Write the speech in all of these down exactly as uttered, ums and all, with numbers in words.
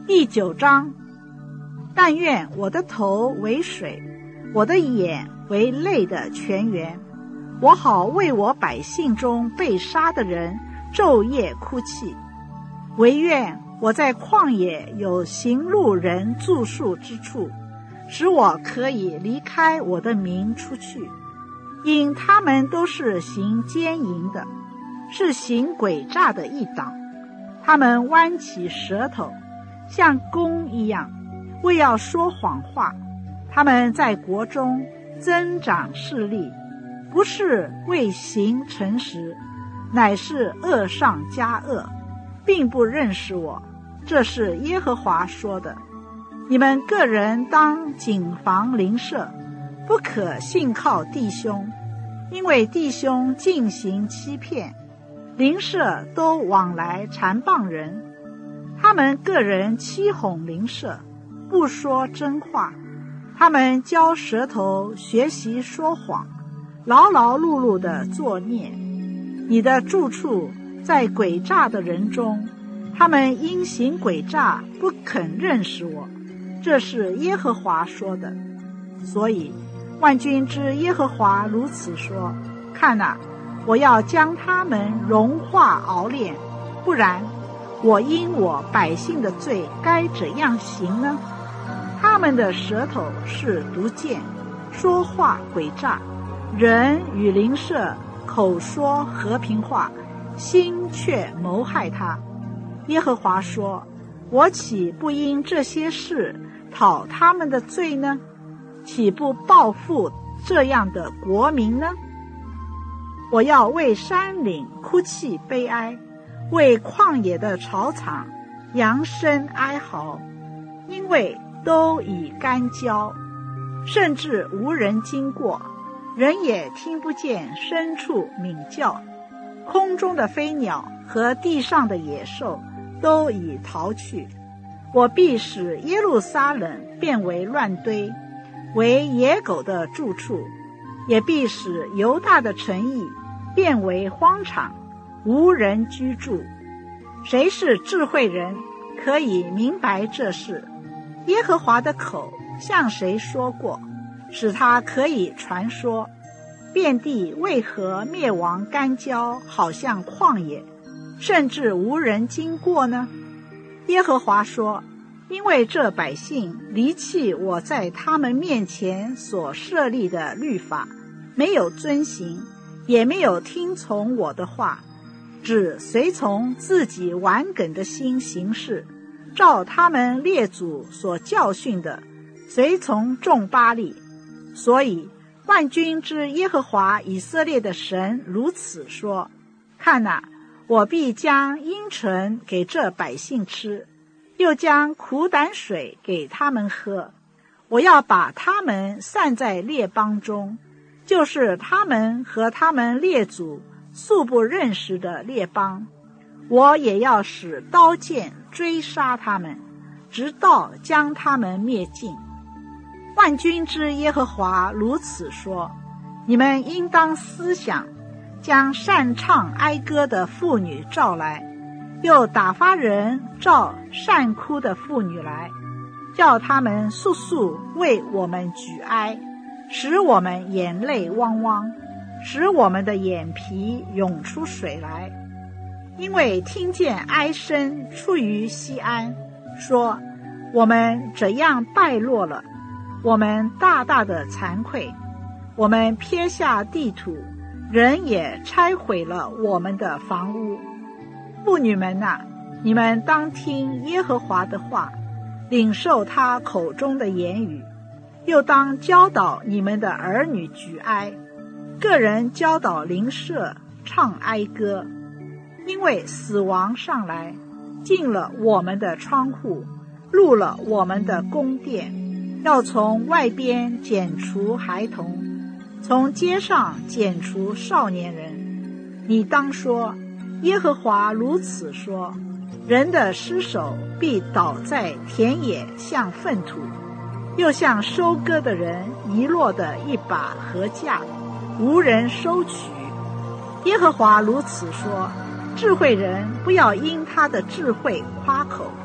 第九章。但愿我的头为水，我的眼为泪的泉源，我好为我百姓中被杀的人昼夜哭泣。惟愿我在旷野有行路人住宿之处，使我可以离开我的民出去，因他们都是行奸淫的，是行诡诈的一党。他们弯起舌头，像弓一样，为要说谎话。他们在国中增长势力，不是为行诚实，乃是恶上加恶，并不认识我。这是耶和华说的。你们个人当谨防邻舍，不可信靠弟兄，因为弟兄尽行欺骗，邻舍都往来缠谤人。他们个人欺哄邻舍，不说真话。他们教舌头学习说谎，劳劳碌碌地作孽。你的住处在诡诈的人中，他们因行诡诈不肯认识我。这是耶和华说的。所以万军之耶和华如此说：看哪，我要将他们融化熬炼，不然我因我百姓的罪该怎样行呢？他们的舌头是毒箭，说话诡诈，人与邻舍口说和平话，心却谋害他。耶和华说：我岂不因这些事讨他们的罪呢？岂不报复这样的国民呢？我要为山岭哭泣悲哀，为旷野的草场扬声哀嚎，因为都已干焦，甚至无人经过，人也听不见牲畜鸣叫。空中的飞鸟和地上的野兽都已逃去。我必使耶路撒冷变为乱堆，为野狗的住处，也必使犹大的城邑变为荒场，无人居住。谁是智慧人，可以明白这事？耶和华的口向谁说过，使他可以传说？遍地为何灭亡干焦，好像旷野，甚至无人经过呢？耶和华说：因为这百姓离弃我在他们面前所设立的律法，没有遵行，也没有听从我的话，只随从自己顽梗的心行事，照他们列祖所教训的，随从众巴力。所以万军之耶和华以色列的神如此说：看哪，我必将阴沉给这百姓吃，又将苦胆水给他们喝。我要把他们散在列邦中，就是他们和他们列祖素不认识的列邦。我也要使刀剑追杀他们，直到将他们灭尽。万军之耶和华如此说：你们应当思想，将善唱哀歌的妇女召来，又打发人召善哭的妇女来，叫他们速速为我们举哀，使我们眼泪汪汪，使我们的眼皮涌出水来。因为听见哀声出于西安，说我们怎样败落了，我们大大的惭愧，我们撇下地土，人也拆毁了我们的房屋。妇女们啊，你们当听耶和华的话，领受他口中的言语，又当教导你们的儿女举哀，个人教导邻舍唱哀歌。因为死亡上来，进了我们的窗户，入了我们的宫殿，要从外边剪除孩童，从街上剪除少年人。你当说：耶和华如此说：人的尸首必倒在田野，像粪土，又像收割的人遗落的一把禾架，无人收取。耶和华如此说：智慧人不要因他的智慧夸口，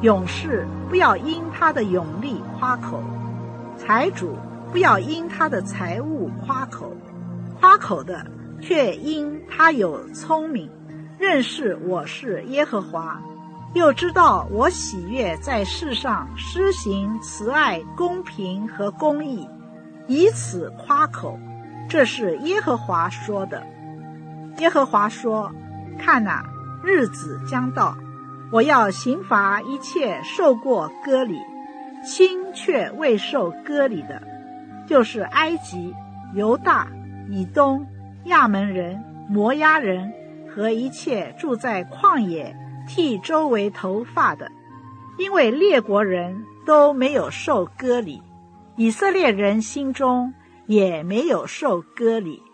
勇士不要因他的勇力夸口，财主不要因他的财物夸口，夸口的却因他有聪明，认识我是耶和华，又知道我喜悦在世上施行慈爱、公平和公义，以此夸口。这是耶和华说的。耶和华说，看哪，日子将到，我要刑罚一切受过割礼，亲却未受割礼的，就是埃及、犹大、以东、亚门人、摩押人和一切住在旷野剃周围头发的，因为列国人都没有受割礼，以色列人心中也没有受割礼。